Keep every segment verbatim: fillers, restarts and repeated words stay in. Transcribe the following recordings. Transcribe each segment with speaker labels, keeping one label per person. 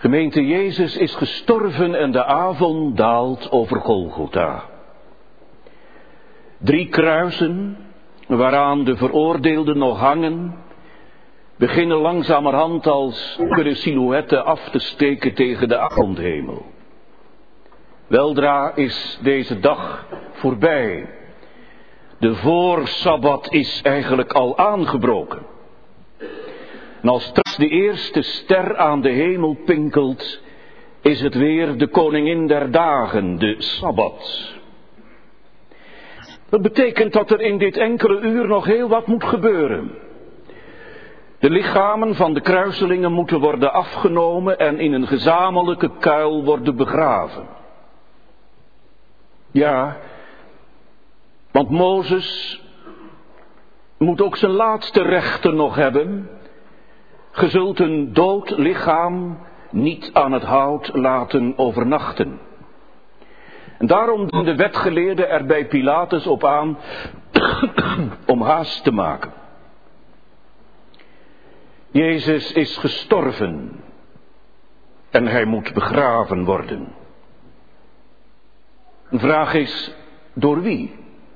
Speaker 1: Gemeente, Jezus is gestorven en de avond daalt over Golgotha. Drie kruisen, waaraan de veroordeelden nog hangen, beginnen langzamerhand als donkere silhouetten af te steken tegen de avondhemel. Weldra is deze dag voorbij. De voorsabbat is eigenlijk al aangebroken. En als straks de eerste ster aan de hemel pinkelt, is het weer de koningin der dagen, de Sabbat. Dat betekent dat er in dit enkele uur nog heel wat moet gebeuren. De lichamen van de kruiselingen moeten worden afgenomen en in een gezamenlijke kuil worden begraven. Ja, want Mozes moet ook zijn laatste rechten nog hebben. Ge zult een dood lichaam niet aan het hout laten overnachten. En daarom doen de wetgeleerden er bij Pilatus op aan om haast te maken. Jezus is gestorven en hij moet begraven worden. De vraag is, door wie?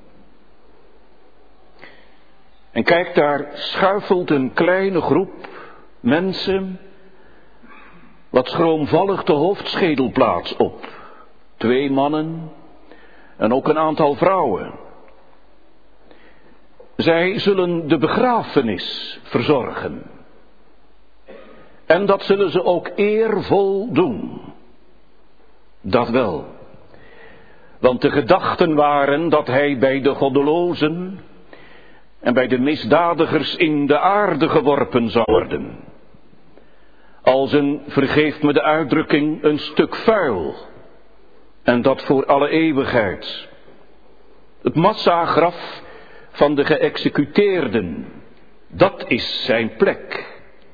Speaker 1: En kijk, daar schuifelt een kleine groep mensen wat schroomvallig de hoofdschedelplaats op. Twee mannen en ook een aantal vrouwen. Zij zullen de begrafenis verzorgen. En dat zullen ze ook eervol doen. Dat wel. Want de gedachten waren dat hij bij de goddelozen en bij de misdadigers in de aarde geworpen zou worden. Als een, vergeef me de uitdrukking, een stuk vuil. En dat voor alle eeuwigheid. Het massagraf van de geëxecuteerden, dat is zijn plek.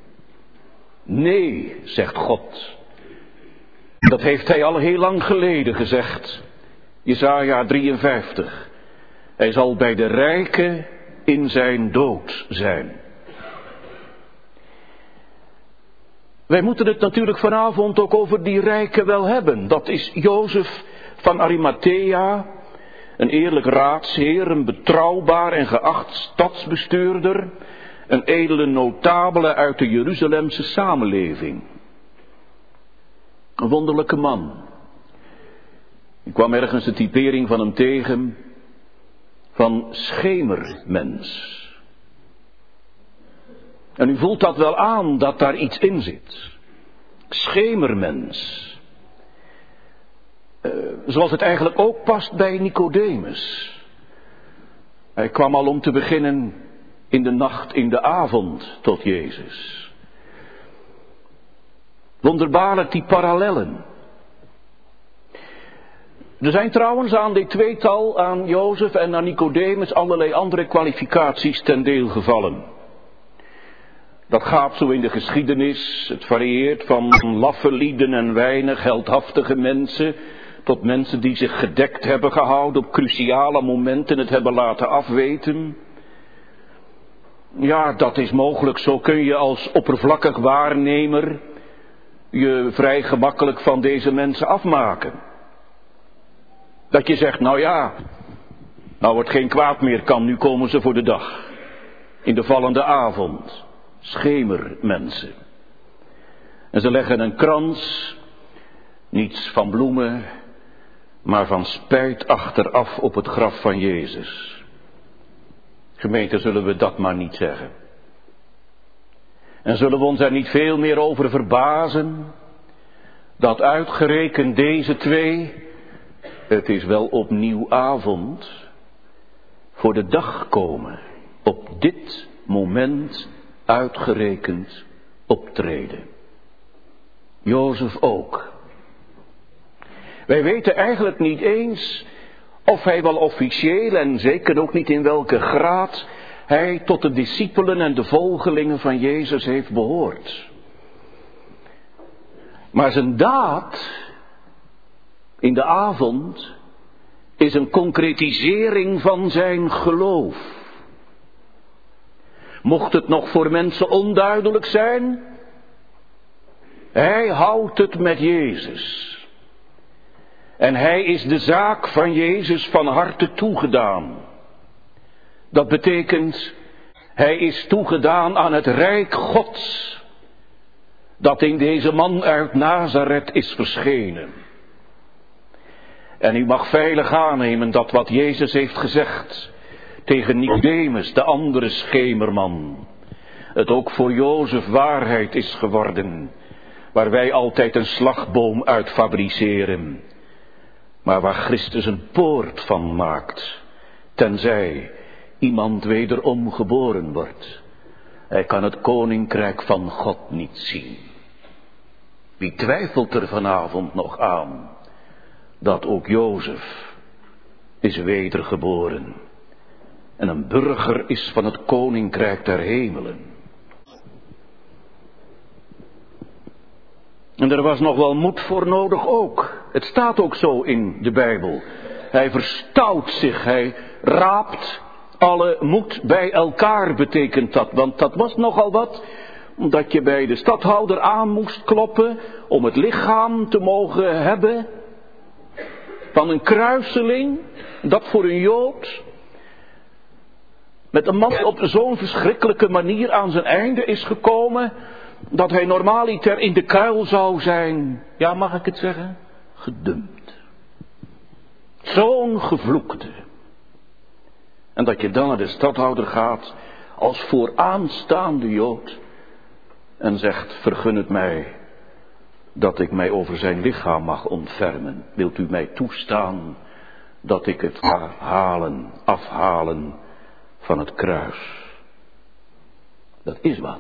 Speaker 1: Nee, zegt God. Dat heeft hij al heel lang geleden gezegd. Jesaja drieënvijftig. Hij zal bij de rijken in zijn dood zijn. Wij moeten het natuurlijk vanavond ook over die rijken wel hebben. Dat is Jozef van Arimathea, een eerlijk raadsheer, een betrouwbaar en geacht stadsbestuurder, een edele notabele uit de Jeruzalemse samenleving. Een wonderlijke man. Ik kwam ergens de typering van hem tegen, van schemermens. En u voelt dat wel aan, dat daar iets in zit. Schemermens. Uh, zoals het eigenlijk ook past bij Nicodemus. Hij kwam al om te beginnen in de nacht, in de avond tot Jezus. Wonderbaarlijk die parallellen. Er zijn trouwens aan dit tweetal, aan Jozef en aan Nicodemus, allerlei andere kwalificaties ten deel gevallen. Dat gaat zo in de geschiedenis. Het varieert van laffe lieden en weinig heldhaftige mensen tot mensen die zich gedekt hebben gehouden, op cruciale momenten het hebben laten afweten. Ja, dat is mogelijk. Zo kun je als oppervlakkig waarnemer je vrij gemakkelijk van deze mensen afmaken. Dat je zegt, nou ja, nou wordt geen kwaad meer kan, nu komen ze voor de dag. In de vallende avond. Schemermensen. En ze leggen een krans, niets van bloemen, maar van spijt achteraf op het graf van Jezus. Gemeente, zullen we dat maar niet zeggen. En zullen we ons er niet veel meer over verbazen, dat uitgerekend deze twee, het is wel opnieuw avond, voor de dag komen, op dit moment uitgerekend optreden. Jozef ook. Wij weten eigenlijk niet eens of hij wel officieel en zeker ook niet in welke graad hij tot de discipelen en de volgelingen van Jezus heeft behoord. Maar zijn daad in de avond is een concretisering van zijn geloof. Mocht het nog voor mensen onduidelijk zijn, Hij houdt het met Jezus. En hij is de zaak van Jezus van harte toegedaan. Dat betekent, hij is toegedaan aan het rijk Gods, dat in deze man uit Nazareth is verschenen. En u mag veilig aannemen dat wat Jezus heeft gezegd tegen Nicodemus, de andere schemerman, het ook voor Jozef waarheid is geworden, waar wij altijd een slagboom uit fabriceren, maar waar Christus een poort van maakt, tenzij iemand wederom geboren wordt. Hij kan het koninkrijk van God niet zien. Wie twijfelt er vanavond nog aan dat ook Jozef is wedergeboren en een burger is van het koninkrijk der hemelen? En er was nog wel moed voor nodig ook. Het staat ook zo in de Bijbel. Hij verstout zich, hij raapt alle moed bij elkaar, betekent dat. Want dat was nogal wat, omdat je bij de stadhouder aan moest kloppen om het lichaam te mogen hebben van een kruiseling, dat voor een Jood met een man op zo'n verschrikkelijke manier aan zijn einde is gekomen, dat hij normaaliter in de kuil zou zijn, ja, mag ik het zeggen, gedumpt. Zo'n gevloekte. En dat je dan naar de stadhouder gaat als vooraanstaande Jood en zegt, vergun het mij dat ik mij over zijn lichaam mag ontfermen. Wilt u mij toestaan dat ik het ga halen, afhalen van het kruis? Dat is wat.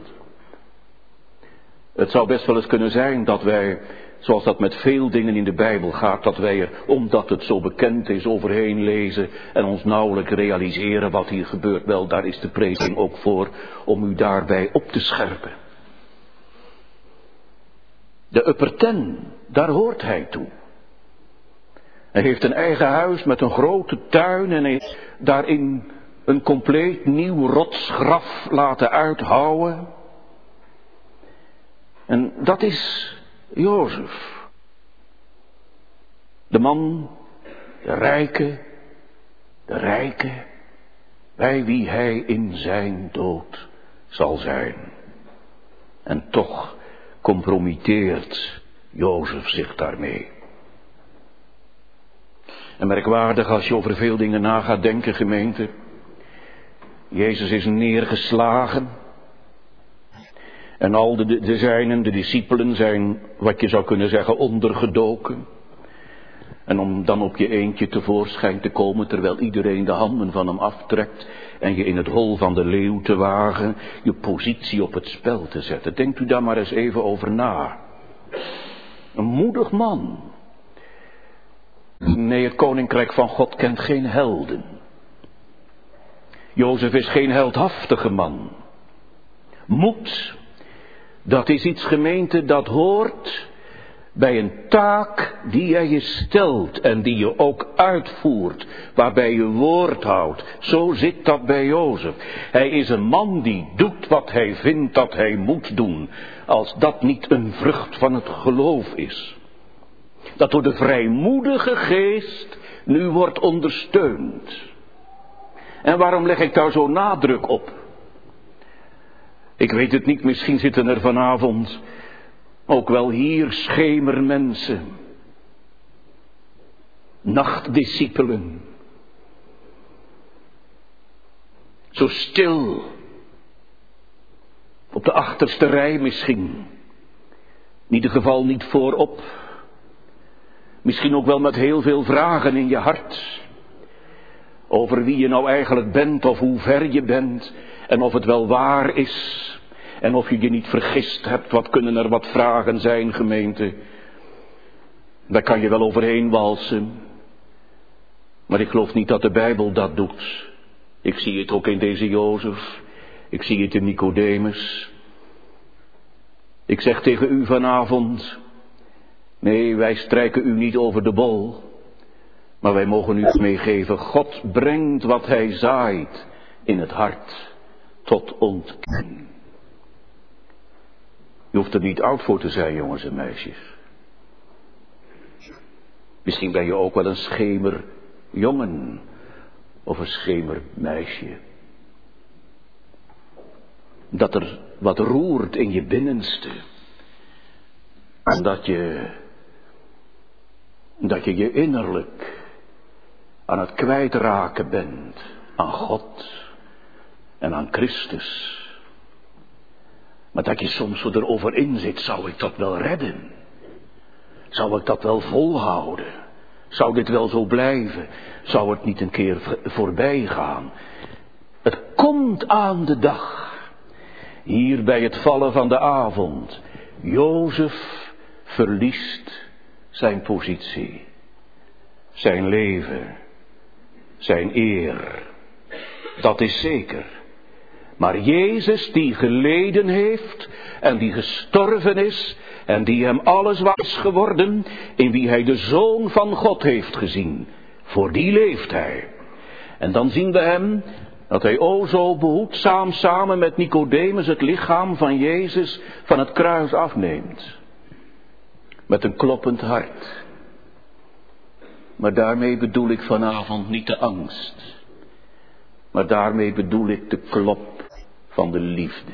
Speaker 1: Het zou best wel eens kunnen zijn dat wij, zoals dat met veel dingen in de Bijbel gaat, dat wij er, omdat het zo bekend is, overheen lezen en ons nauwelijks realiseren wat hier gebeurt. Wel, daar is de prediking ook voor, om u daarbij op te scherpen. De upper ten, daar hoort hij toe. Hij heeft een eigen huis met een grote tuin en heeft daarin een compleet nieuw rotsgraf laten uithouwen. En dat is Jozef. De man, de rijke, de rijke, bij wie hij in zijn dood zal zijn. En toch compromitteert Jozef zich daarmee. En merkwaardig als je over veel dingen na gaat denken, gemeente. Jezus is neergeslagen. En al de, de, de zijnen, de discipelen zijn, wat je zou kunnen zeggen, ondergedoken. En om dan op je eentje tevoorschijn te komen, terwijl iedereen de handen van hem aftrekt en je in het hol van de leeuw te wagen, je positie op het spel te zetten. Denkt u daar maar eens even over na. Een moedig man. Nee, het koninkrijk van God kent geen helden. Jozef is geen heldhaftige man. Moed, dat is iets, gemeente, dat hoort bij een taak die jij je stelt en die je ook uitvoert, waarbij je woord houdt. Zo zit dat bij Jozef. Hij is een man die doet wat hij vindt dat hij moet doen, als dat niet een vrucht van het geloof is. Dat door de vrijmoedige geest nu wordt ondersteund. En waarom leg ik daar zo nadruk op? Ik weet het niet, misschien zitten er vanavond ook wel hier schemermensen, nachtdiscipelen, zo stil, op de achterste rij misschien, in ieder geval niet voorop, misschien ook wel met heel veel vragen in je hart, over wie je nou eigenlijk bent of hoe ver je bent en of het wel waar is. En of je je niet vergist hebt, wat kunnen er wat vragen zijn, gemeente. Daar kan je wel overheen walsen. Maar ik geloof niet dat de Bijbel dat doet. Ik zie het ook in deze Jozef. Ik zie het in Nicodemus. Ik zeg tegen u vanavond, nee, wij strijken u niet over de bol. Maar wij mogen u meegeven, God brengt wat hij zaait in het hart tot ontkenning. Je hoeft er niet oud voor te zijn, jongens en meisjes. Misschien ben je ook wel een schemerjongen of een schemermeisje. Dat er wat roert in je binnenste. En dat je, dat je je innerlijk aan het kwijtraken bent aan God en aan Christus. Maar dat je soms zo erover in zit, zou ik dat wel redden? Zou ik dat wel volhouden? Zou dit wel zo blijven? Zou het niet een keer voorbij gaan? Het komt aan de dag. Hier bij het vallen van de avond. Jozef verliest zijn positie. Zijn leven. Zijn eer. Dat is zeker. Maar Jezus die geleden heeft en die gestorven is en die hem alles was geworden, in wie hij de Zoon van God heeft gezien, voor die leeft hij. En dan zien we hem dat hij o zo behoedzaam samen met Nicodemus het lichaam van Jezus van het kruis afneemt. Met een kloppend hart. Maar daarmee bedoel ik vanavond niet de angst. Maar daarmee bedoel ik de klop van de liefde.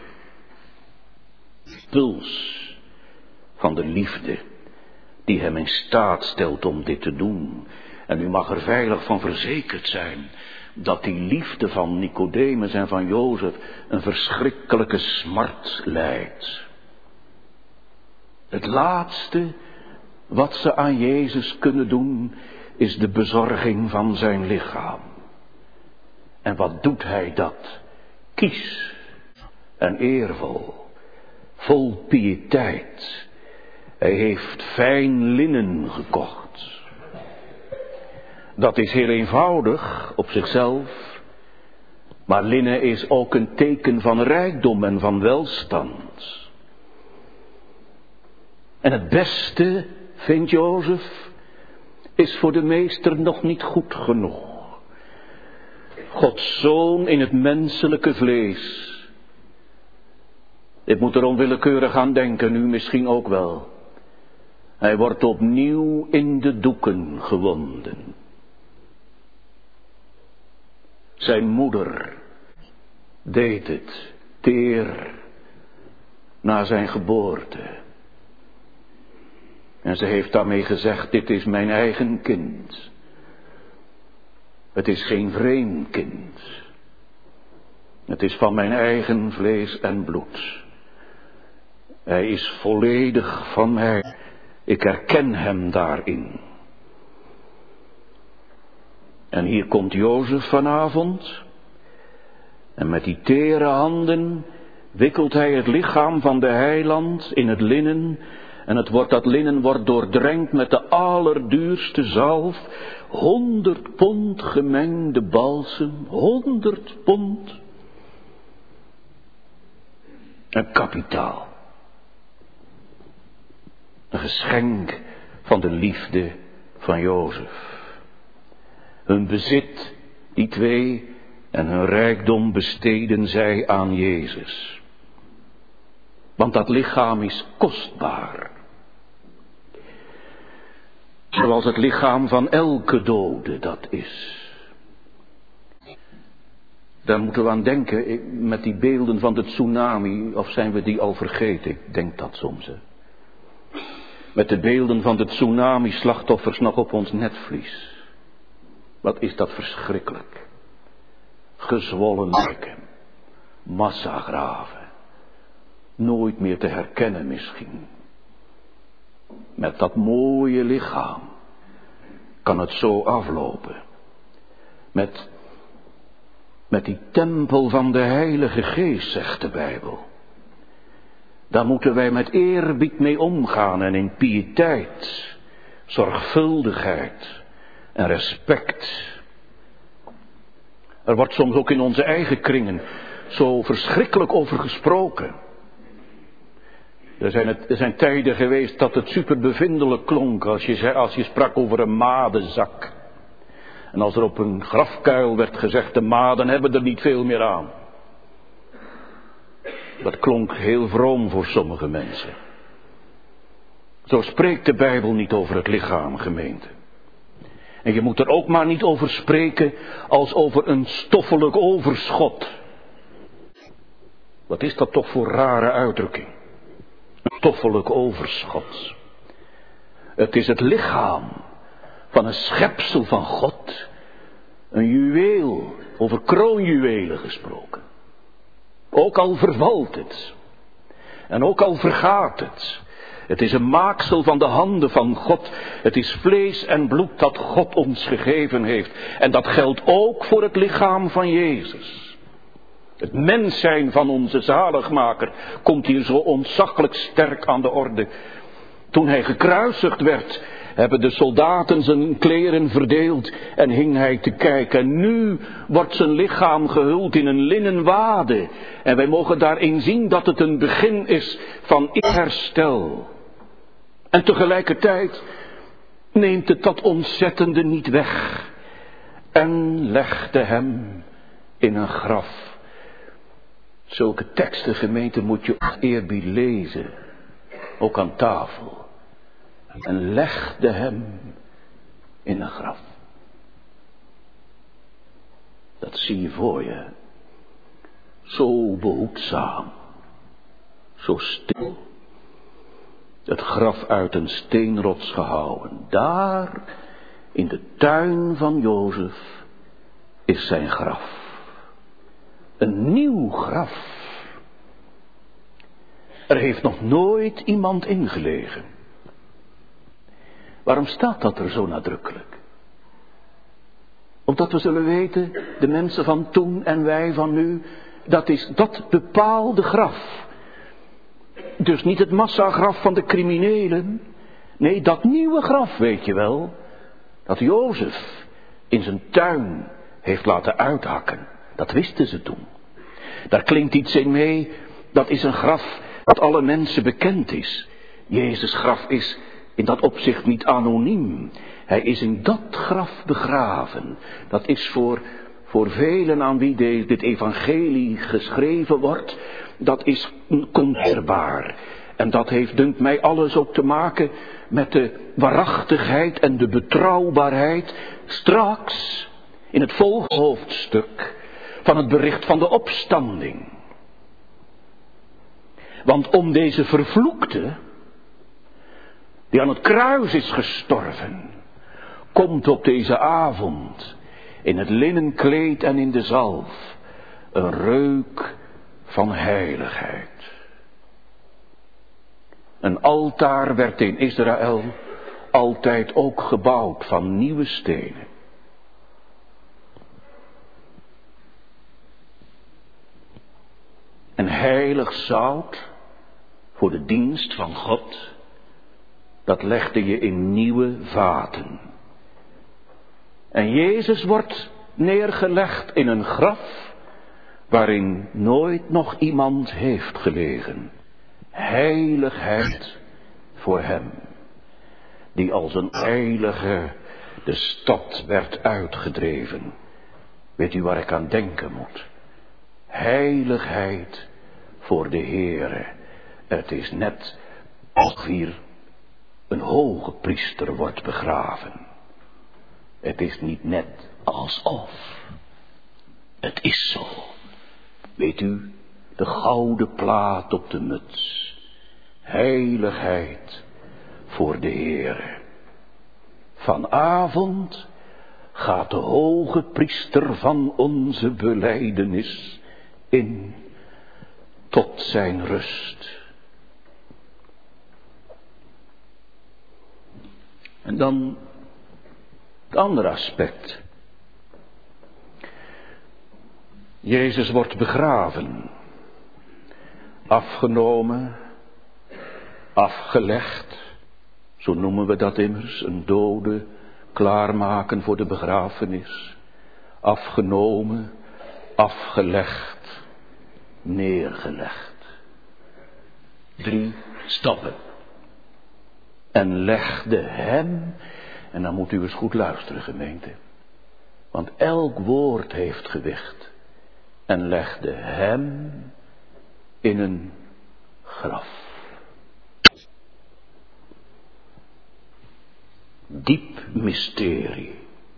Speaker 1: Puls van de liefde die hem in staat stelt om dit te doen. En u mag er veilig van verzekerd zijn dat die liefde van Nicodemus en van Jozef een verschrikkelijke smart lijdt. Het laatste wat ze aan Jezus kunnen doen is de bezorging van zijn lichaam. En wat doet hij dat? Kies en eervol, vol piëteit. Hij heeft fijn linnen gekocht. Dat is heel eenvoudig op zichzelf, maar linnen is ook een teken van rijkdom en van welstand. En het beste, vindt Jozef, is voor de meester nog niet goed genoeg. Gods Zoon in het menselijke vlees. Ik moet er onwillekeurig aan denken, u misschien ook wel. Hij wordt opnieuw in de doeken gewonden. Zijn moeder deed het teer na zijn geboorte. En ze heeft daarmee gezegd, dit is mijn eigen kind. Het is geen vreemd kind. Het is van mijn eigen vlees en bloed. Hij is volledig van mij. Ik herken hem daarin. En hier komt Jozef vanavond. En met die tere handen wikkelt hij het lichaam van de heiland in het linnen. En het wordt, dat linnen wordt doordrenkt met de allerduurste zalf. Honderd pond gemengde balsem. Honderd pond. Een kapitaal. Een geschenk van de liefde van Jozef. Hun bezit, die twee, en hun rijkdom besteden zij aan Jezus. Want dat lichaam is kostbaar. Zoals het lichaam van elke dode dat is. Daar moeten we aan denken met die beelden van de tsunami. Of zijn we die al vergeten? Ik denk dat soms. Hè. Met de beelden van de tsunami-slachtoffers nog op ons netvlies. Wat is dat verschrikkelijk. Gezwollen lijken. Massagraven. Nooit meer te herkennen misschien. Met dat mooie lichaam kan het zo aflopen. Met, met die tempel van de Heilige Geest, zegt de Bijbel. Daar moeten wij met eerbied mee omgaan en in piëteit, zorgvuldigheid en respect. Er wordt soms ook in onze eigen kringen zo verschrikkelijk over gesproken. Er zijn, het, er zijn tijden geweest dat het superbevindelijk klonk als je, zei, als je sprak over een madenzak. En als er op een grafkuil werd gezegd, de maden hebben er niet veel meer aan. Dat klonk heel vroom voor sommige mensen. Zo spreekt de Bijbel niet over het lichaam, gemeente. En je moet er ook maar niet over spreken als over een stoffelijk overschot. Wat is dat toch voor rare uitdrukking? Een stoffelijk overschot. Het is het lichaam van een schepsel van God. Een juweel, over kroonjuwelen gesproken. Ook al vervalt het. En ook al vergaat het. Het is een maaksel van de handen van God. Het is vlees en bloed dat God ons gegeven heeft. En dat geldt ook voor het lichaam van Jezus. Het mens zijn van onze zaligmaker komt hier zo ontzaglijk sterk aan de orde. Toen hij gekruisigd werd, hebben de soldaten zijn kleren verdeeld en hing hij te kijken. En nu wordt zijn lichaam gehuld in een linnen wade. En wij mogen daarin zien dat het een begin is van herstel. En tegelijkertijd neemt het dat ontzettende niet weg. En legde hem in een graf. Zulke teksten, gemeente, moet je op eerbied lezen. Ook aan tafel. En legde hem in een graf. Dat zie je voor je. Zo behoedzaam. Zo stil. Het graf uit een steenrots gehouwen. Daar, in de tuin van Jozef, is zijn graf. Een nieuw graf. Er heeft nog nooit iemand ingelegen. Waarom staat dat er zo nadrukkelijk? Omdat we zullen weten, de mensen van toen en wij van nu, dat is dat bepaalde graf. Dus niet het massagraf van de criminelen. Nee, dat nieuwe graf, weet je wel. Dat Jozef in zijn tuin heeft laten uithakken. Dat wisten ze toen. Daar klinkt iets in mee. Dat is een graf dat alle mensen bekend is. Jezus' graf is in dat opzicht niet anoniem. Hij is in dat graf begraven. Dat is voor, voor velen aan wie de, dit evangelie geschreven wordt. Dat is conservaar. En dat heeft, dunkt mij, alles ook te maken met de waarachtigheid en de betrouwbaarheid straks in het volgende hoofdstuk van het bericht van de opstanding. Want om deze vervloekte, die aan het kruis is gestorven, komt op deze avond in het linnen kleed en in de zalf een reuk van heiligheid. Een altaar werd in Israël altijd ook gebouwd van nieuwe stenen. En heilig zout voor de dienst van God, dat legde je in nieuwe vaten. En Jezus wordt neergelegd in een graf waarin nooit nog iemand heeft gelegen. Heiligheid voor hem, die als een heilige de stad werd uitgedreven. Weet u waar ik aan denken moet? Heiligheid voor de Heere. Het is net als hier een hoge priester wordt begraven. Het is niet net alsof. Het is zo. Weet u, de gouden plaat op de muts. Heiligheid voor de Heere. Vanavond gaat de hoge priester van onze belijdenis in tot zijn rust. En dan het andere aspect. Jezus wordt begraven, afgenomen, afgelegd, zo noemen we dat immers, een dode klaarmaken voor de begrafenis, afgenomen, afgelegd, neergelegd. Drie stappen. En legde hem, en dan moet u eens goed luisteren, gemeente, want elk woord heeft gewicht. En legde hem in een graf. Diep mysterie.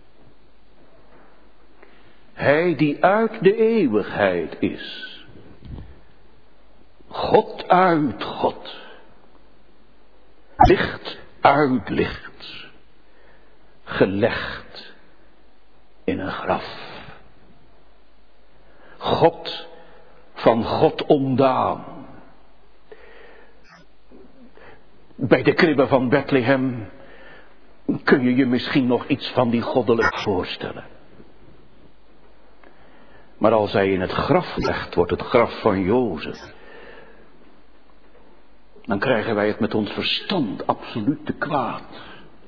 Speaker 1: Hij die uit de eeuwigheid is. God uit God. Licht uit licht. Gelegd in een graf. God van God ontdaan. Bij de kribben van Bethlehem kun je je misschien nog iets van die goddelijk voorstellen. Maar als hij in het graf legt, wordt het graf van Jozef. Dan krijgen wij het met ons verstand absoluut te kwaad.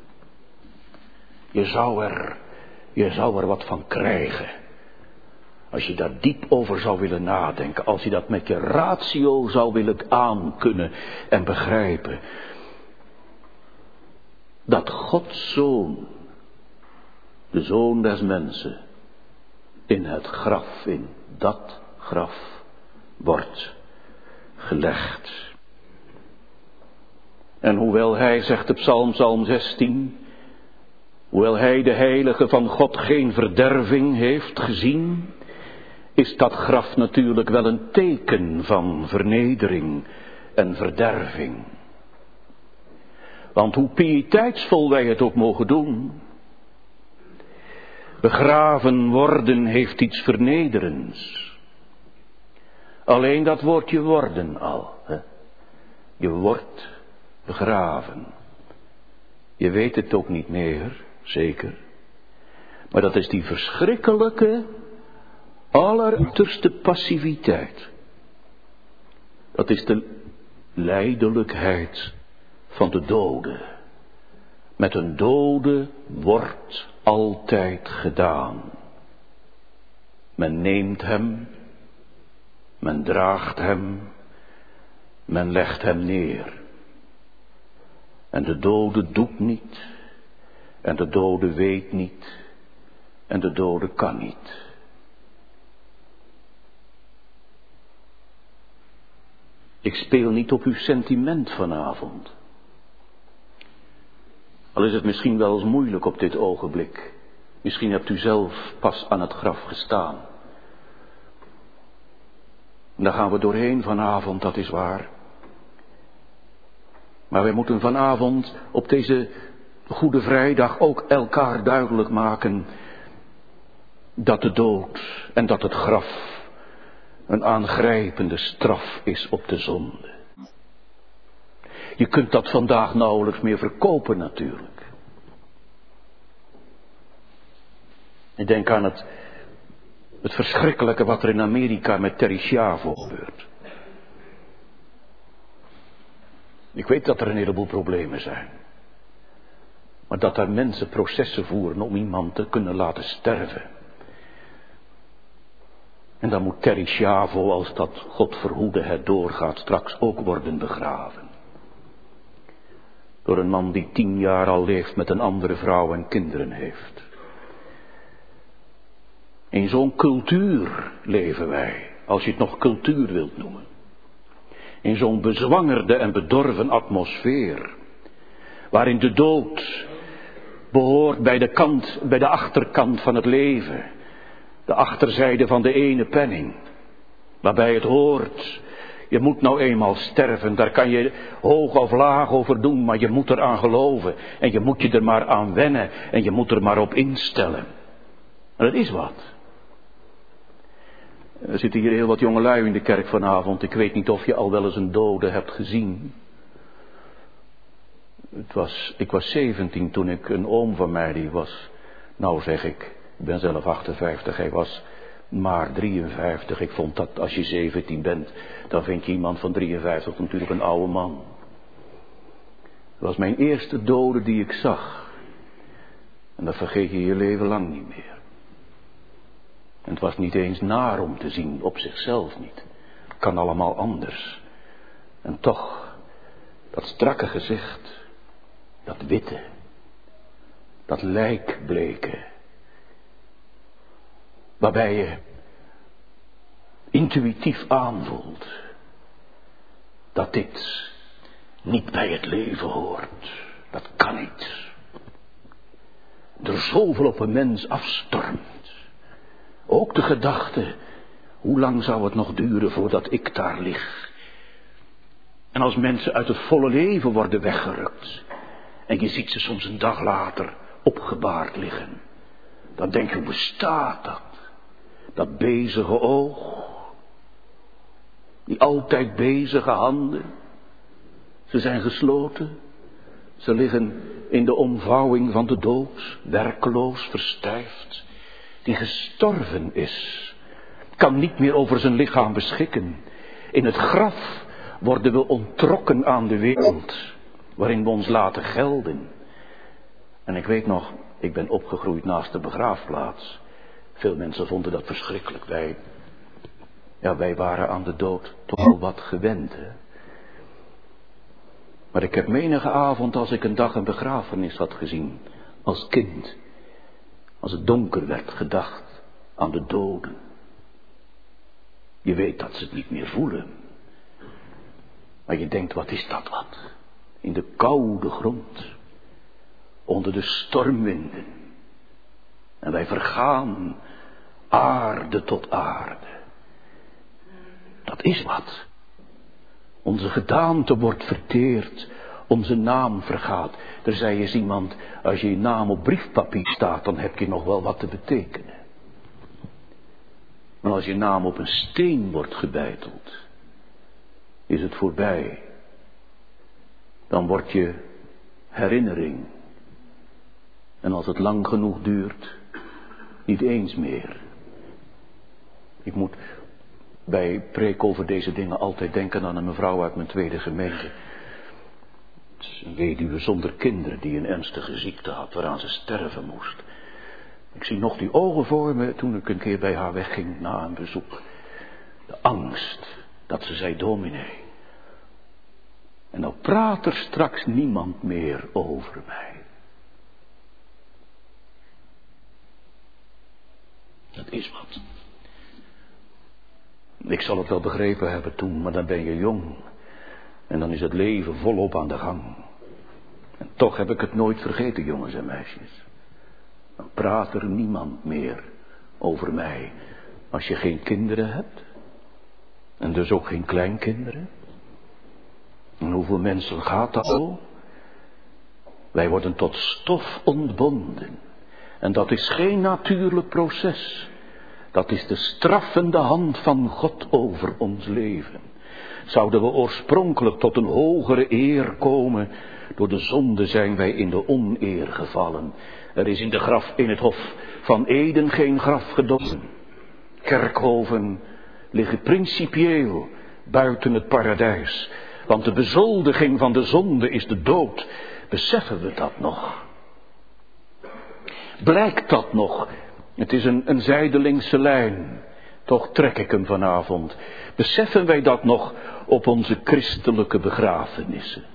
Speaker 1: Je zou er, je zou er wat van krijgen. Als je daar diep over zou willen nadenken. Als je dat met je ratio zou willen aankunnen en begrijpen. Dat Gods Zoon, de Zoon des mensen, in het graf, in dat graf, wordt gelegd. En hoewel hij, zegt de psalm, psalm zestien, hoewel hij, de heilige van God, geen verderving heeft gezien, is dat graf natuurlijk wel een teken van vernedering en verderving. Want hoe pieteitsvol wij het ook mogen doen, begraven worden heeft iets vernederends. Alleen dat woordje worden al. Hè? Je wordt begraven. Je weet het ook niet meer, zeker. Maar dat is die verschrikkelijke, alleruiterste passiviteit. Dat is de lijdelijkheid van de dode. Met een dode wordt altijd gedaan. Men neemt hem, men draagt hem, men legt hem neer. En de dode doet niet, en de dode weet niet, en de dode kan niet. Ik speel niet op uw sentiment vanavond. Al is het misschien wel eens moeilijk op dit ogenblik. Misschien hebt u zelf pas aan het graf gestaan. En daar gaan we doorheen vanavond, dat is waar. Maar wij moeten vanavond op deze Goede Vrijdag ook elkaar duidelijk maken dat de dood en dat het graf een aangrijpende straf is op de zonde. Je kunt dat vandaag nauwelijks meer verkopen natuurlijk. Ik denk aan het, het verschrikkelijke wat er in Amerika met Terri Schiavo gebeurt. Ik weet dat er een heleboel problemen zijn. Maar dat daar mensen processen voeren om iemand te kunnen laten sterven. En dan moet Terri Schiavo, als dat God verhoede het doorgaat, straks ook worden begraven. Door een man die tien jaar al leeft met een andere vrouw en kinderen heeft. In zo'n cultuur leven wij, als je het nog cultuur wilt noemen. In zo'n bezwangerde en bedorven atmosfeer. Waarin de dood behoort bij de kant, bij de achterkant van het leven. De achterzijde van de ene penning. Waarbij het hoort, je moet nou eenmaal sterven. Daar kan je hoog of laag over doen, maar je moet eraan geloven. En je moet je er maar aan wennen. En je moet er maar op instellen. En dat is wat. Er zitten hier heel wat jongelui in de kerk vanavond. Ik weet niet of je al wel eens een dode hebt gezien. Het was, ik was zeventien toen ik een oom van mij, die was, nou zeg ik, ik ben zelf achtenvijftig, hij was maar drieënvijftig. Ik vond dat als je zeventien bent, dan vind je iemand van drieënvijftig natuurlijk een oude man. Dat was mijn eerste dode die ik zag. En dat vergeet je je leven lang niet meer. En het was niet eens naar om te zien, op zichzelf niet. Het kan allemaal anders. En toch, dat strakke gezicht, dat witte, dat lijkbleke, waarbij je intuïtief aanvoelt, dat dit niet bij het leven hoort. Dat kan niet. Er zoveel op een mens afstormt. Ook de gedachte, hoe lang zou het nog duren voordat ik daar lig? En als mensen uit het volle leven worden weggerukt, en je ziet ze soms een dag later opgebaard liggen, dan denk je, hoe bestaat dat? Dat bezige oog, die altijd bezige handen, ze zijn gesloten, ze liggen in de omvouwing van de dood, werkeloos, verstijfd. Die gestorven is, kan niet meer over zijn lichaam beschikken. In het graf worden we onttrokken aan de wereld, waarin we ons laten gelden. En ik weet nog, ik ben opgegroeid naast de begraafplaats. Veel mensen vonden dat verschrikkelijk. Wij, ja, wij waren aan de dood toch wel wat gewend, hè? Maar ik heb menige avond, als ik een dag een begrafenis had gezien, als kind, als het donker werd, gedacht aan de doden. Je weet dat ze het niet meer voelen. Maar je denkt, wat is dat wat? In de koude grond, onder de stormwinden. En wij vergaan aarde tot aarde. Dat is wat. Onze gedaante wordt verteerd, onze naam vergaat. Er zei eens iemand, als je je naam op briefpapier staat, dan heb je nog wel wat te betekenen. Maar als je naam op een steen wordt gebeiteld, is het voorbij. Dan word je herinnering. En als het lang genoeg duurt, niet eens meer. Ik moet bij preek over deze dingen altijd denken aan een mevrouw uit mijn tweede gemeente. Het is een weduwe zonder kinderen die een ernstige ziekte had waaraan ze sterven moest. Ik zie nog die ogen voor me toen ik een keer bij haar wegging na een bezoek. De angst dat ze zei, dominee. En nou praat er straks niemand meer over mij. Dat is wat. Ik zal het wel begrepen hebben toen, maar dan ben je jong. En dan is het leven volop aan de gang. En toch heb ik het nooit vergeten, jongens en meisjes. Dan praat er niemand meer over mij. Als je geen kinderen hebt. En dus ook geen kleinkinderen. En hoeveel mensen gaat dat al? Wij worden tot stof ontbonden. En dat is geen natuurlijk proces. Dat is de straffende hand van God over ons leven. Zouden we oorspronkelijk tot een hogere eer komen, door de zonde zijn wij in de oneer gevallen. Er is in de graf in het hof van Eden geen graf gedoken. Kerkhoven liggen principieel buiten het paradijs. Want de bezoldiging van de zonde is de dood. Beseffen we dat nog? Blijkt dat nog? Het is een, een zijdelingse lijn. Toch trek ik hem vanavond. Beseffen wij dat nog op onze christelijke begrafenissen?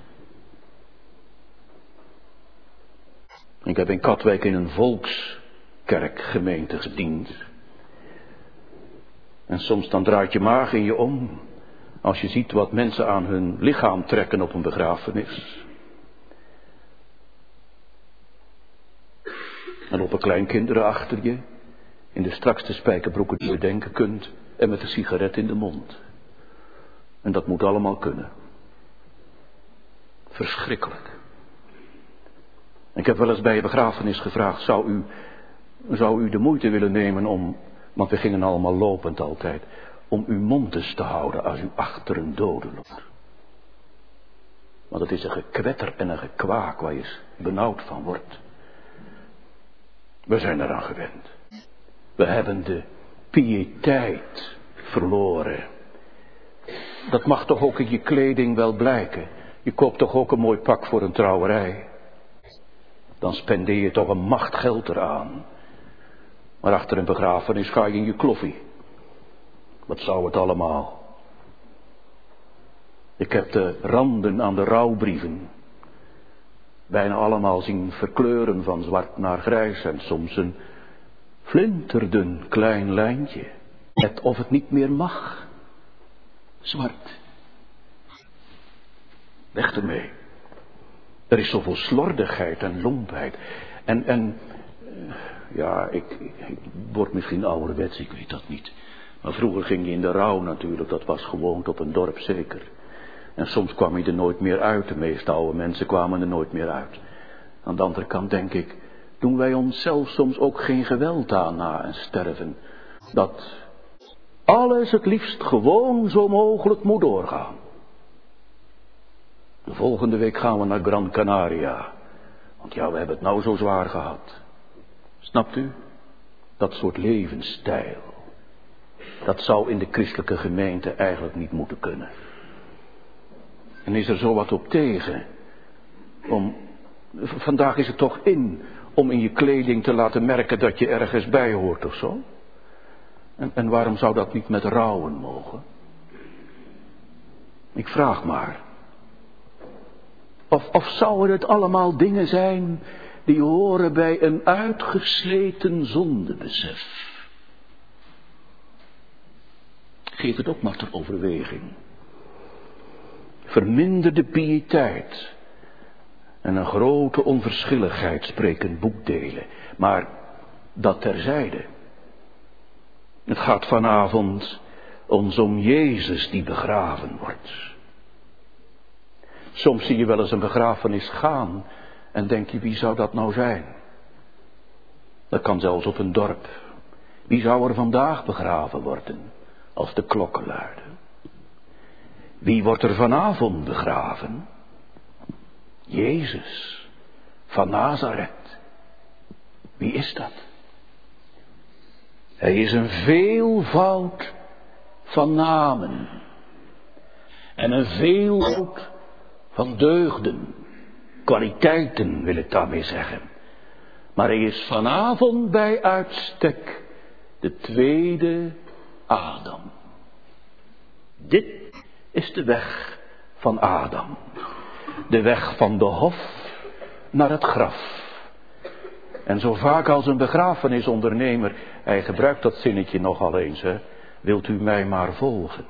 Speaker 1: Ik heb in Katwijk in een volkskerkgemeente gediend. En soms dan draait je maag in je om. Als je ziet wat mensen aan hun lichaam trekken op een begrafenis. En lopen kleinkinderen achter je. In de strakste spijkerbroeken die je denken kunt. En met een sigaret in de mond. En dat moet allemaal kunnen. Verschrikkelijk. Ik heb wel eens bij een begrafenis gevraagd. Zou u, zou u de moeite willen nemen om. Want we gingen allemaal lopend altijd. Om uw mond eens te houden als u achter een dode loopt. Want het is een gekwetter en een gekwaak waar je benauwd van wordt. We zijn eraan gewend. We hebben de piëteit verloren. Dat mag toch ook in je kleding wel blijken. Je koopt toch ook een mooi pak voor een trouwerij. Dan spendeer je toch een macht geld eraan. Maar achter een begrafenis ga je in je kloffie. Wat zou het allemaal? Ik heb de randen aan de rouwbrieven bijna allemaal zien verkleuren van zwart naar grijs en soms een flinterdun klein lijntje. Net of het niet meer mag. Zwart. Weg ermee. Er is zoveel slordigheid en lompheid. En, en ja, ik, ik, ik word misschien ouderwets, ik weet dat niet. Maar vroeger ging je in de rouw natuurlijk, dat was gewoond op een dorp zeker. En soms kwam je er nooit meer uit, de meeste oude mensen kwamen er nooit meer uit. Aan de andere kant denk ik, doen wij onszelf soms ook geen geweld aan na een sterven. Dat alles het liefst gewoon zo mogelijk moet doorgaan. De volgende week gaan we naar Gran Canaria. Want ja, we hebben het nou zo zwaar gehad. Snapt u? Dat soort levensstijl. Dat zou in de christelijke gemeente eigenlijk niet moeten kunnen. En is er zo wat op tegen? Om, vandaag is het toch in om in je kleding te laten merken dat je ergens bij hoort of zo? En, en waarom zou dat niet met rouwen mogen? Ik vraag maar. Of, of zouden het allemaal dingen zijn die horen bij een uitgesleten zondebesef? Geef het ook maar ter overweging. Verminderde piëteit en een grote onverschilligheid spreken boekdelen. Maar dat terzijde. Het gaat vanavond ons om Jezus die begraven wordt. Soms zie je wel eens een begrafenis gaan en denk je, wie zou dat nou zijn? Dat kan zelfs op een dorp. Wie zou er vandaag begraven worden als de klokken luiden? Wie wordt er vanavond begraven? Jezus van Nazareth. Wie is dat? Hij is een veelvoud van namen. En een veelvoud van deugden. Kwaliteiten wil ik daarmee zeggen. Maar hij is vanavond bij uitstek de tweede Adam. Dit is de weg van Adam. De weg van de hof naar het graf. En zo vaak als een begrafenisondernemer, hij gebruikt dat zinnetje nogal eens, hè, wilt u mij maar volgen?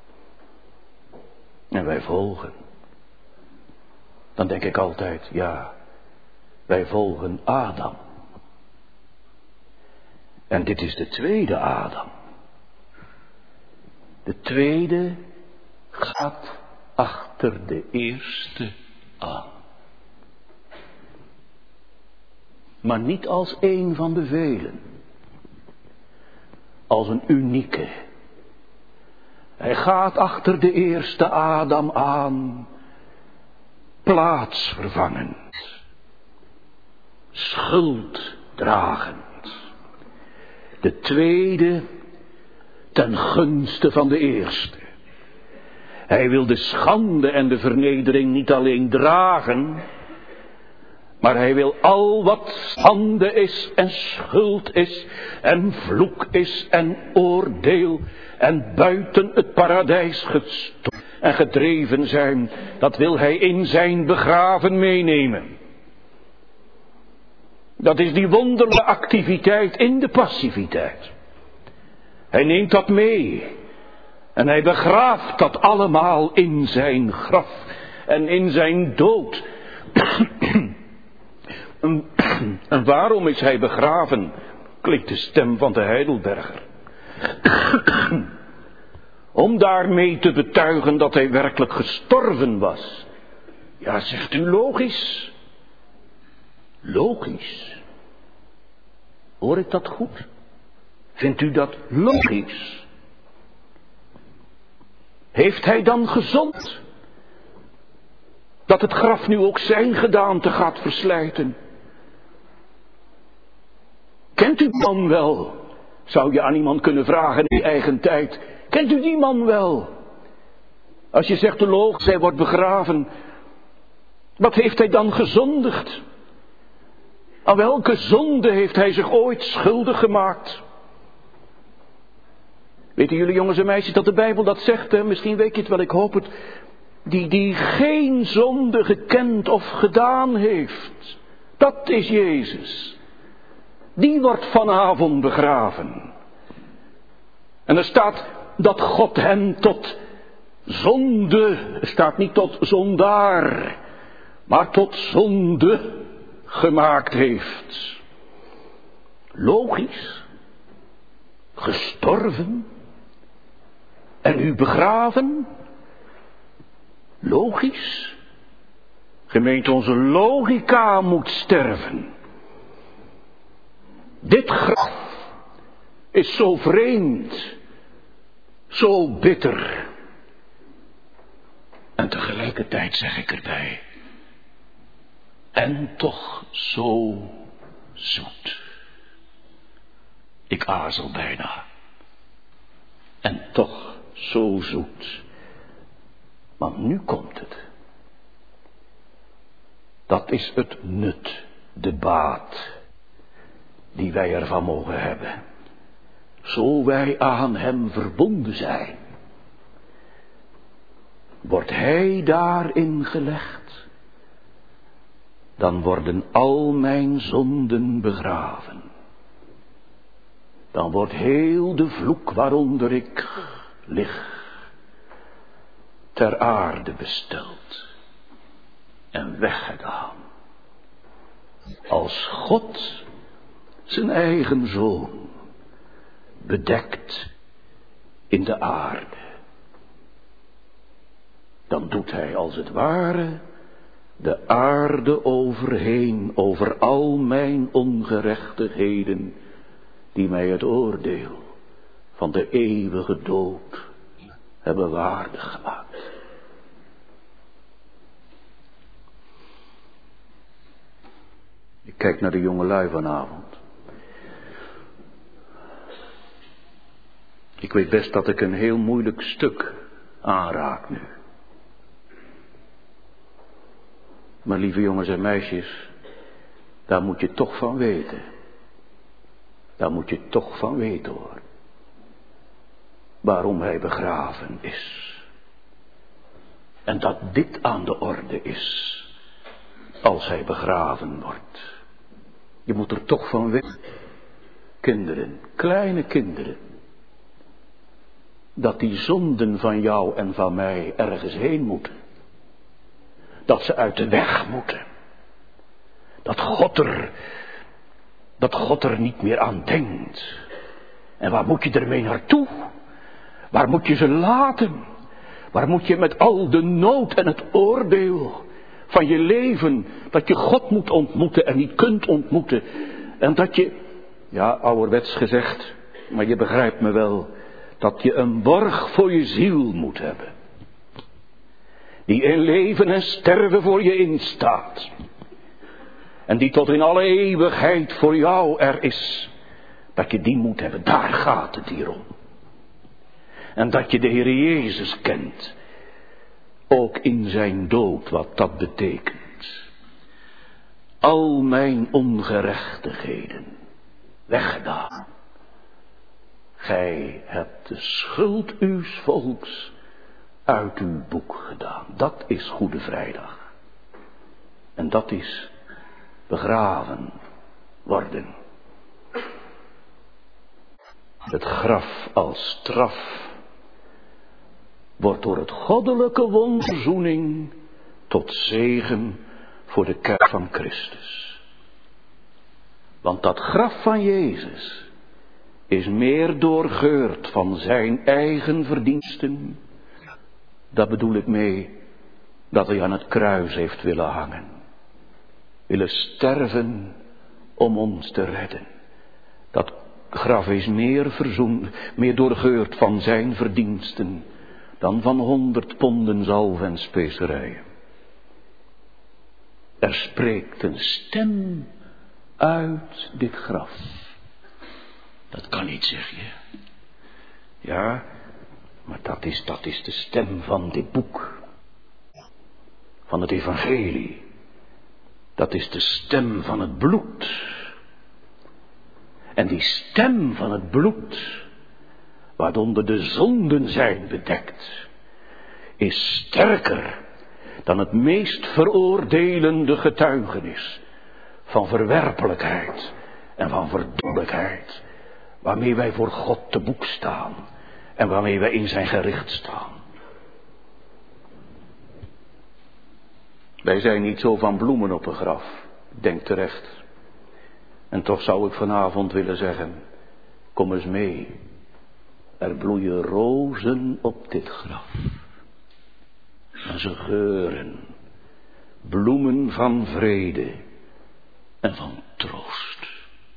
Speaker 1: En wij volgen. Dan denk ik altijd, ja, wij volgen Adam. En dit is de tweede Adam. De tweede gaat achter de eerste aan. Maar niet als een van de velen. Als een unieke. Hij gaat achter de eerste Adam aan. Plaatsvervangend. Schulddragend. De tweede ten gunste van de eerste. Hij wil de schande en de vernedering niet alleen dragen, maar hij wil al wat schande is en schuld is en vloek is en oordeel en buiten het paradijs gestopt en gedreven zijn, dat wil hij in zijn begraven meenemen. Dat is die wonderlijke activiteit in de passiviteit. Hij neemt dat mee. En hij begraaft dat allemaal in zijn graf. En in zijn dood. En waarom is hij begraven? Klinkt de stem van de Heidelberger. Om daarmee te betuigen dat hij werkelijk gestorven was. Ja, zegt u logisch? Logisch. Hoor ik dat goed? Vindt u dat logisch? Heeft hij dan gezond? Dat het graf nu ook zijn gedaante gaat verslijten. Kent u die man wel? Zou je aan iemand kunnen vragen in die eigen tijd. Kent u die man wel? Als je zegt de logisch, hij wordt begraven. Wat heeft hij dan gezondigd? Aan welke zonde heeft hij zich ooit schuldig gemaakt? Weten jullie jongens en meisjes dat de Bijbel dat zegt, hè? Misschien weet je het wel, ik hoop het. Die, die geen zonde gekend of gedaan heeft. Dat is Jezus. Die wordt vanavond begraven. En er staat dat God hem tot zonde, staat niet tot zondaar, maar tot zonde gemaakt heeft. Logisch, gestorven en u begraven. Logisch. Gemeente, onze logica moet sterven. Dit graf is zo vreemd, zo bitter. En tegelijkertijd zeg ik erbij, en toch zo zoet. Ik aarzel bijna. En toch zo zoet. Want nu komt het. Dat is het nut, de baat, die wij ervan mogen hebben. Zo wij aan hem verbonden zijn. Wordt hij daarin gelegd, dan worden al mijn zonden begraven. Dan wordt heel de vloek waaronder ik lig, ter aarde besteld en weggedaan. Als God zijn eigen zoon bedekt in de aarde, dan doet hij als het ware de aarde overheen over al mijn ongerechtigheden, die mij het oordeel van de eeuwige dood hebben waardig gemaakt. Ik kijk naar de jongelui vanavond. Ik weet best dat ik een heel moeilijk stuk aanraak nu. Maar lieve jongens en meisjes, daar moet je toch van weten. Daar moet je toch van weten hoor. Waarom hij begraven is. En dat dit aan de orde is. Als hij begraven wordt. Je moet er toch van weten. Kinderen, kleine kinderen. Dat die zonden van jou en van mij ergens heen moeten. Dat ze uit de weg moeten. Dat God er, dat God er niet meer aan denkt. En waar moet je ermee naartoe? Waar moet je ze laten? Waar moet je met al de nood en het oordeel van je leven, dat je God moet ontmoeten en niet kunt ontmoeten. En dat je, ja, ouderwets gezegd, maar je begrijpt me wel, dat je een borg voor je ziel moet hebben. Die in leven en sterven voor je instaat. En die tot in alle eeuwigheid voor jou er is. Dat je die moet hebben, daar gaat het hier om. En dat je de Heer Jezus kent. Ook in zijn dood, wat dat betekent. Al mijn ongerechtigheden weggedaan. Gij hebt de schuld uws volks uit uw boek gedaan. Dat is Goede Vrijdag. En dat is begraven worden. Het graf als straf wordt door het goddelijke wonderzoening tot zegen voor de kerk van Christus. Want dat graf van Jezus is meer doorgeurd van zijn eigen verdiensten. Dat bedoel ik mee dat hij aan het kruis heeft willen hangen. Willen sterven om ons te redden. Dat graf is meer verzoend, meer doorgeurd van zijn verdiensten dan van honderd ponden zalf en specerijen. Er spreekt een stem uit dit graf. Dat kan niet, zeg je. Ja, maar dat is, dat is de stem van dit boek. Van het evangelie. Dat is de stem van het bloed. En die stem van het bloed, waaronder de zonden zijn bedekt, is sterker dan het meest veroordelende getuigenis van verwerpelijkheid en van verdommelijkheid, waarmee wij voor God te boek staan en waarmee wij in zijn gericht staan. Wij zijn niet zo van bloemen op een graf, denk terecht. En toch zou ik vanavond willen zeggen, kom eens mee. Er bloeien rozen op dit graf. En ze geuren, bloemen van vrede en van troost.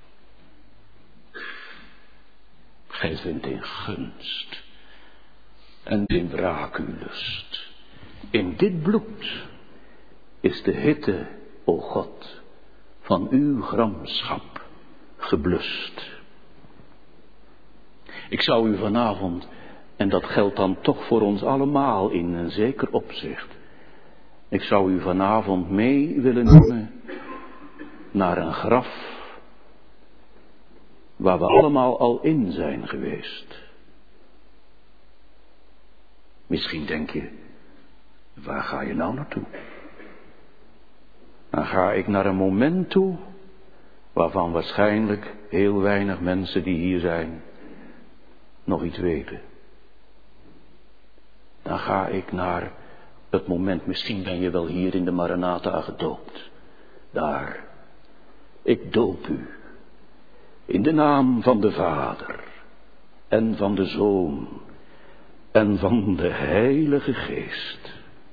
Speaker 1: Gij vindt in gunst en in wraak uw lust. In dit bloed is de hitte, o God, van uw gramschap geblust. Ik zou u vanavond, en dat geldt dan toch voor ons allemaal in een zeker opzicht, ik zou u vanavond mee willen nemen naar een graf waar we allemaal al in zijn geweest. Misschien denk je, waar ga je nou naartoe? Dan ga ik naar een moment toe waarvan waarschijnlijk heel weinig mensen die hier zijn nog iets weten. Dan ga ik naar het moment, misschien ben je wel hier in de Maranatha gedoopt. Daar, ik doop u in de naam van de Vader en van de Zoon en van de Heilige Geest.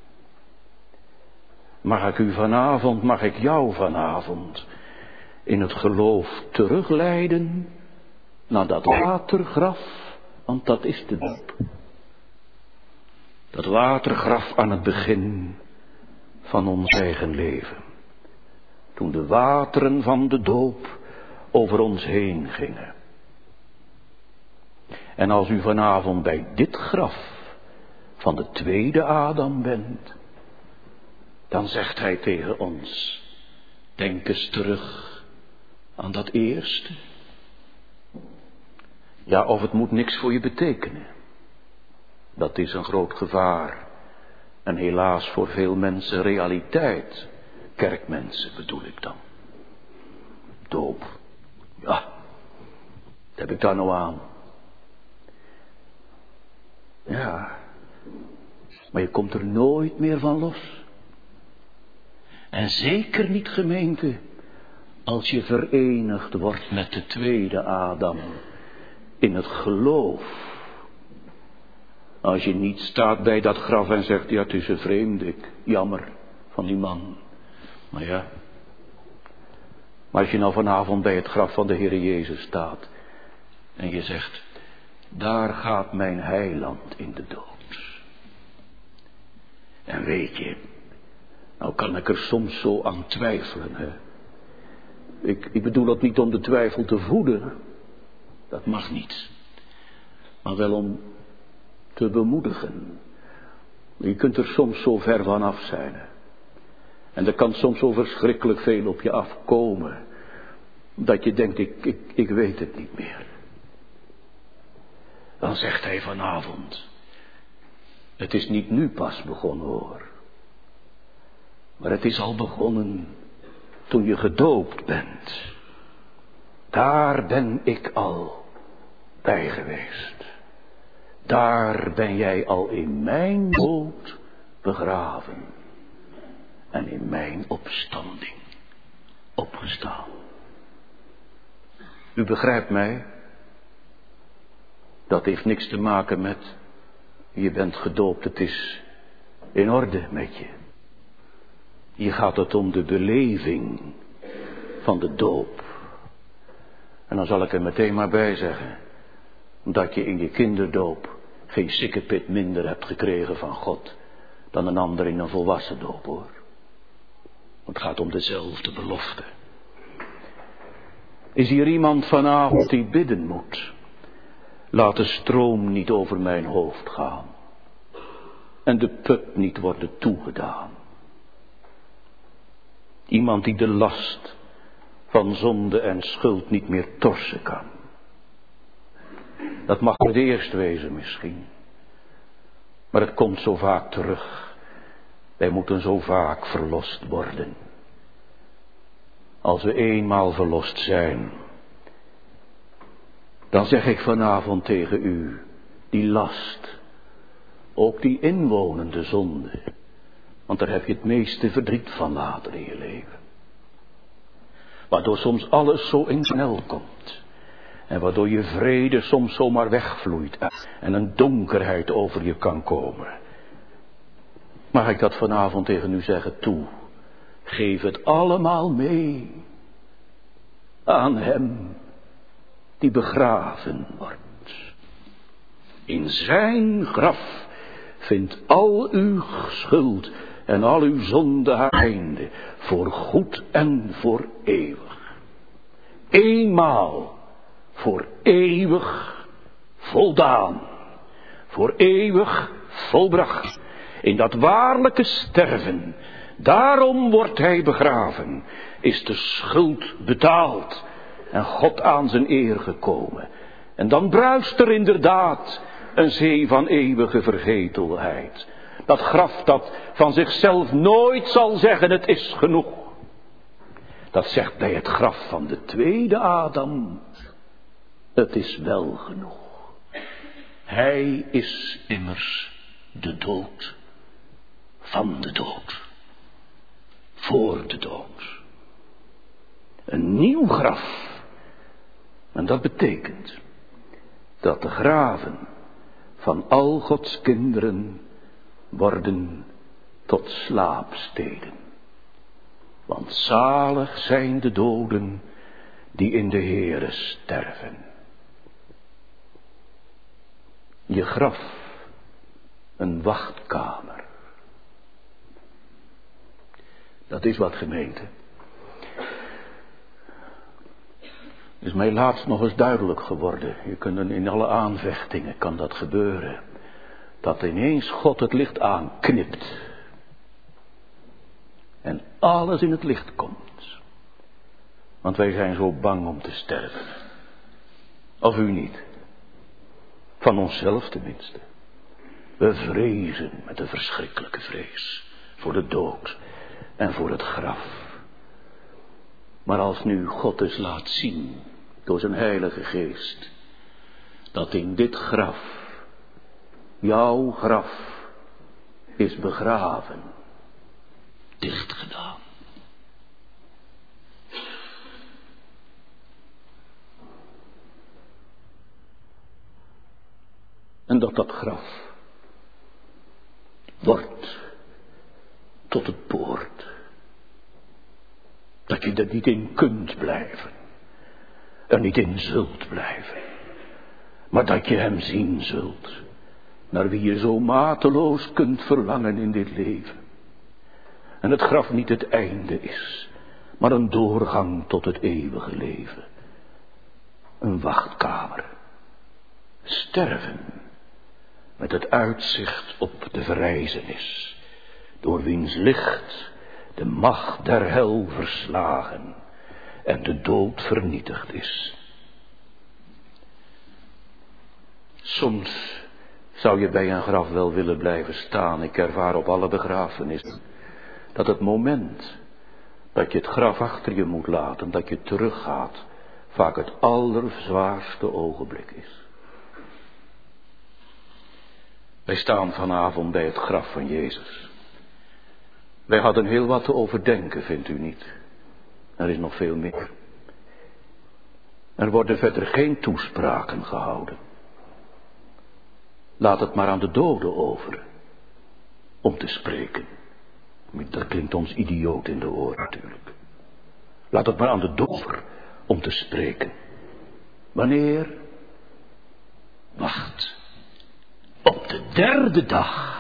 Speaker 1: Mag ik u vanavond, mag ik jou vanavond in het geloof terugleiden naar dat watergraf, want dat is de doop. Dat watergraf aan het begin van ons eigen leven. Toen de wateren van de doop over ons heen gingen. En als u vanavond bij dit graf van de tweede Adam bent, dan zegt hij tegen ons, denk eens terug aan dat eerste. Ja, of het moet niks voor je betekenen. Dat is een groot gevaar. En helaas voor veel mensen realiteit. Kerkmensen bedoel ik dan. Doop. Ja, wat heb ik daar nou aan? Ja, maar je komt er nooit meer van los. En zeker niet, gemeente, als je verenigd wordt met de tweede Adam in het geloof. Als je niet staat bij dat graf en zegt, ja, het is een vreemde, jammer van die man. Maar ja, maar als je nou vanavond bij het graf van de Heere Jezus staat en je zegt, daar gaat mijn heiland in de dood. En weet je, nou kan ik er soms zo aan twijfelen, hè. Ik, ik bedoel dat niet om de twijfel te voeden, dat mag niet. Maar wel om te bemoedigen. Je kunt er soms zo ver vanaf zijn. Hè. En er kan soms zo verschrikkelijk veel op je afkomen, dat je denkt, ik, ik, ik weet het niet meer. Dan zegt hij vanavond, het is niet nu pas begonnen hoor. Maar het is al begonnen toen je gedoopt bent. Daar ben ik al bij geweest. Daar ben jij al in mijn dood begraven. En in mijn opstanding opgestaan. U begrijpt mij? Dat heeft niks te maken met, je bent gedoopt, het is in orde met je. Hier gaat het om de beleving van de doop. En dan zal ik er meteen maar bij zeggen, dat je in je kinderdoop geen sikkepit minder hebt gekregen van God dan een ander in een volwassen doop hoor. Het gaat om dezelfde belofte. Is hier iemand vanavond die bidden moet? Laat de stroom niet over mijn hoofd gaan. En de put niet worden toegedaan. Iemand die de last van zonde en schuld niet meer torsen kan. Dat mag het eerst wezen misschien. Maar het komt zo vaak terug. Wij moeten zo vaak verlost worden. Als we eenmaal verlost zijn, dan zeg ik vanavond tegen u, die last, ook die inwonende zonde, Want daar heb je het meeste verdriet van later in je leven. Waardoor soms alles zo in knel komt. En waardoor je vrede soms zomaar wegvloeit. En een donkerheid over je kan komen. Mag ik dat vanavond tegen u zeggen? Toe. Geef het allemaal mee. Aan hem die begraven wordt. In zijn graf vindt al uw schuld en al uw zonde haar einde. Voor goed en voor eeuwig. Eenmaal voor eeuwig voldaan. Voor eeuwig volbracht. In dat waarlijke sterven. Daarom wordt hij begraven. Is de schuld betaald. En God aan zijn eer gekomen. En dan bruist er inderdaad een zee van eeuwige vergetelheid. Dat graf dat van zichzelf nooit zal zeggen het is genoeg. Dat zegt bij het graf van de tweede Adam. Het is wel genoeg. Hij is immers de dood van de dood. Voor de dood. Een nieuw graf. En dat betekent dat de graven van al Gods kinderen worden tot slaapsteden. Want zalig zijn de doden die in de Heere sterven. Je graf, een wachtkamer. Dat is wat, gemeente. Is mij laatst nog eens duidelijk geworden. Je kunt in alle aanvechtingen kan dat gebeuren. Dat ineens God het licht aanknipt. En alles in het licht komt. Want wij zijn zo bang om te sterven. Of u niet. Van onszelf tenminste. We vrezen met een verschrikkelijke vrees. Voor de dood. En voor het graf. Maar als nu God eens laat zien. Door zijn heilige geest. Dat in dit graf. Jouw graf. Is begraven. Dicht gedaan. En dat dat graf. Wordt. Tot het poort. Dat je er niet in kunt blijven. Er niet in zult blijven. Maar dat je hem zien zult. Naar wie je zo mateloos kunt verlangen in dit leven. En het graf niet het einde is. Maar een doorgang tot het eeuwige leven. Een wachtkamer. Sterven. Met het uitzicht op de verrijzenis. Door wiens licht de macht der hel verslagen en de dood vernietigd is. Soms zou je bij een graf wel willen blijven staan. Ik ervaar op alle begrafenissen dat het moment dat je het graf achter je moet laten, dat je teruggaat, vaak het allerzwaarste ogenblik is. Wij staan vanavond bij het graf van Jezus. Wij hadden heel wat te overdenken, vindt u niet? Er is nog veel meer. Er worden verder geen toespraken gehouden. Laat het maar aan de doden over. Om te spreken. Dat klinkt ons idioot in de oren natuurlijk. Laat het maar aan de doden over. Om te spreken. Wanneer? Wacht. Op de derde dag.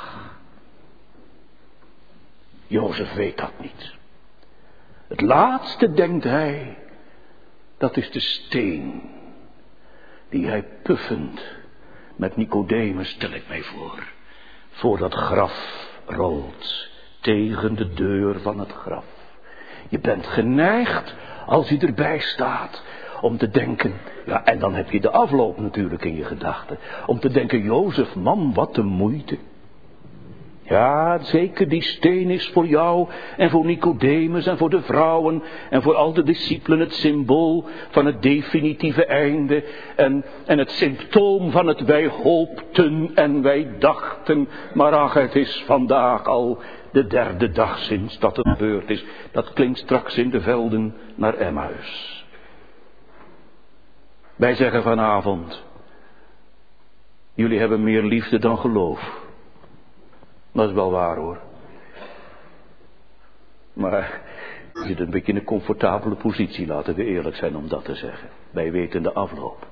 Speaker 1: Jozef weet dat niet. Het laatste denkt hij, dat is de steen die hij puffend met Nicodemus, stel ik mij voor, voor dat graf rolt tegen de deur van het graf. Je bent geneigd, als hij erbij staat, om te denken, ja, en dan heb je de afloop natuurlijk in je gedachten, om te denken, Jozef, man, wat een moeite. Ja, zeker, die steen is voor jou en voor Nicodemus en voor de vrouwen en voor al de discipelen het symbool van het definitieve einde en, en het symptoom van het wij hoopten en wij dachten, maar ach, het is vandaag al De derde dag sinds dat het gebeurd is. Dat klinkt straks in de velden naar Emmaus. Wij zeggen vanavond, jullie hebben meer liefde dan geloof. Dat is wel waar hoor. Maar je zit een beetje in een comfortabele positie, laten we eerlijk zijn om dat te zeggen. Wij weten de afloop.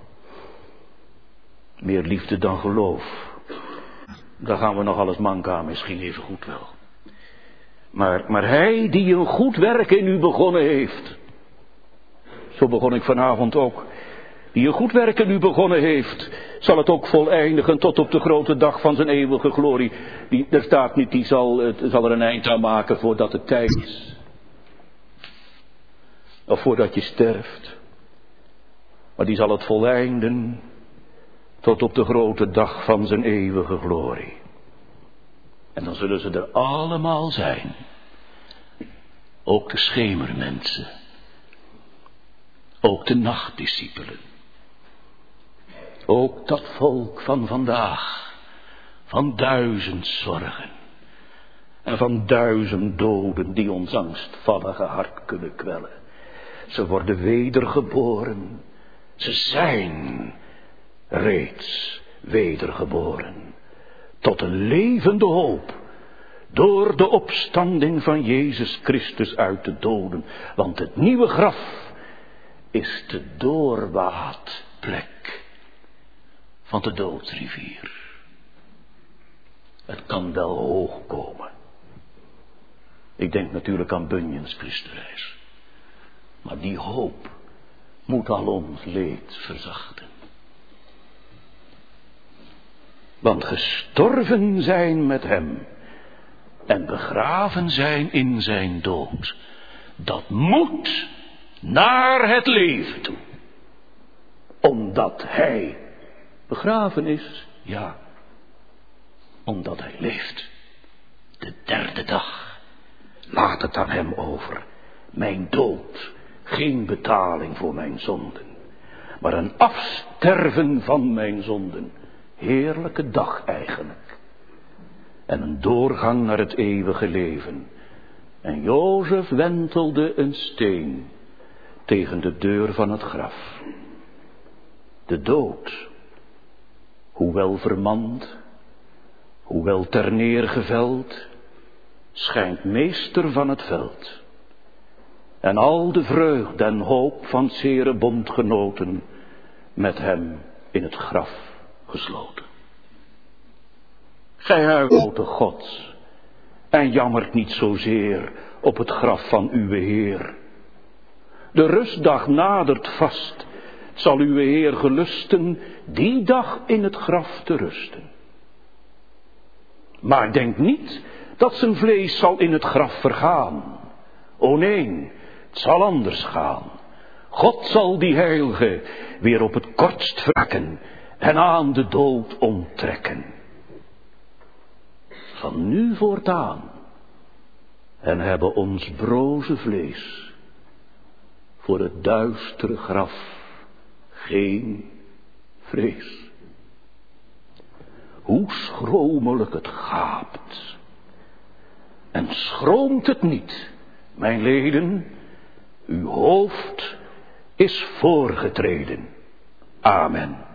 Speaker 1: Meer liefde dan geloof. Daar gaan we nog alles mank aan, misschien even goed wel. Maar, maar hij die een goed werk in u begonnen heeft. Zo begon ik vanavond ook. Die een goed werk in u begonnen heeft, zal het ook voleindigen tot op de grote dag van zijn eeuwige glorie. Die, er staat niet, die zal, het, zal er een eind aan maken voordat het tijd is. Of voordat je sterft. Maar die zal het voleinden tot op de grote dag van zijn eeuwige glorie. En dan zullen ze er allemaal zijn. Ook de schemermensen. Ook de nachtdiscipelen. Ook dat volk van vandaag. Van duizend zorgen. En van duizend doden die ons angstvallige hart kunnen kwellen. Ze worden wedergeboren. Ze zijn reeds wedergeboren. Tot een levende hoop. Door de opstanding van Jezus Christus uit de doden. Want het nieuwe graf is de doorwaadplek van de doodsrivier. Het kan wel hoog komen. Ik denk natuurlijk aan Bunyan's Christenreis. Maar die hoop moet al ons leed verzachten. Want gestorven zijn met hem en begraven zijn in zijn dood, dat moet naar het leven toe. Omdat hij begraven is, ja, omdat hij leeft. De derde dag, laat het aan hem over. Mijn dood, geen betaling voor mijn zonden, maar een afsterven van mijn zonden. Heerlijke dag eigenlijk. En een doorgang naar het eeuwige leven. En Jozef wentelde een steen tegen de deur van het graf. De dood, hoewel vermand, hoewel terneergeveld, schijnt meester van het veld. En al de vreugde en hoop van zere bondgenoten met hem in het graf gesloten. Gij huilt Gods en jammert niet zozeer op het graf van uw Heer. De rustdag nadert vast, zal uw Heer gelusten die dag in het graf te rusten. Maar denk niet dat zijn vlees zal in het graf vergaan. O nee, het zal anders gaan. God zal die heilige weer op het kortst wrakken en aan de dood onttrekken. Van nu voortaan en hebben ons broze vlees voor het duistere graf geen vrees. Hoe schromelijk het gaapt. En schroomt het niet, mijn leden, uw hoofd is voorgetreden. Amen.